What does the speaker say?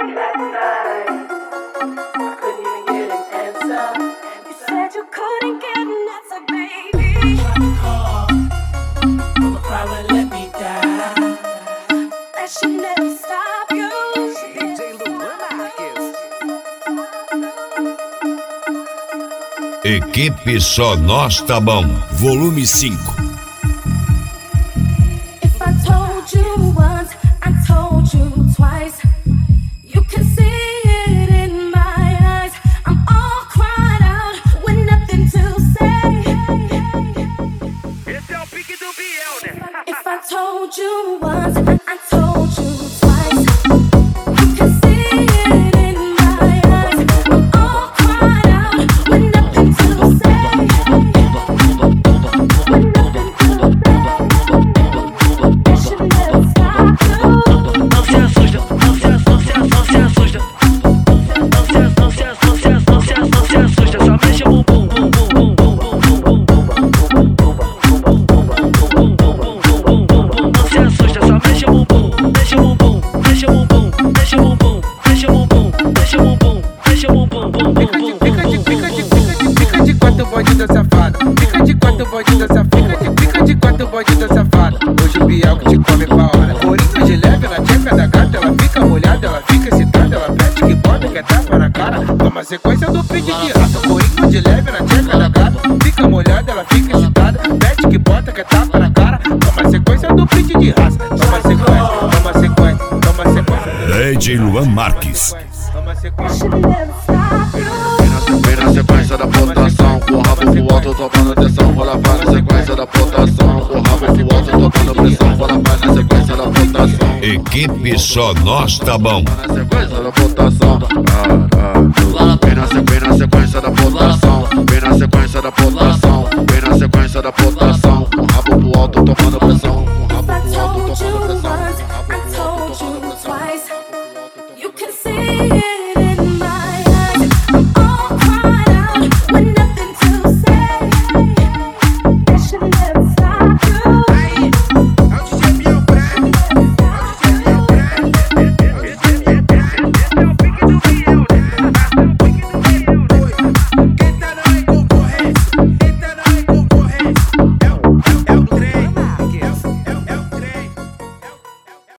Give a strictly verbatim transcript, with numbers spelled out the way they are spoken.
Equipe Só Nós Tá Bom, volume cinco. Sequência do pique de raça, corinho de leve na tcheca da gata. Fica molhada, ela fica excitada. Mete que bota, que é tapa na cara. Toma sequência do pique de raça. Toma sequência, toma sequência, toma sequência. D J Luan Marques. Toma sequência. Vem na sequência da potação, com o rabo pro alto, tomando atenção. Bola vai na sequência da potação, com o rabo pro alto, tomando pressão. Bola vai na sequência da potação. Equipe Só Nós Tá Bom. Na sequência da potação. Vem na sequência da potação, vem na sequência da potação, vem na sequência da potação, com o rabo pro alto tomando pressão.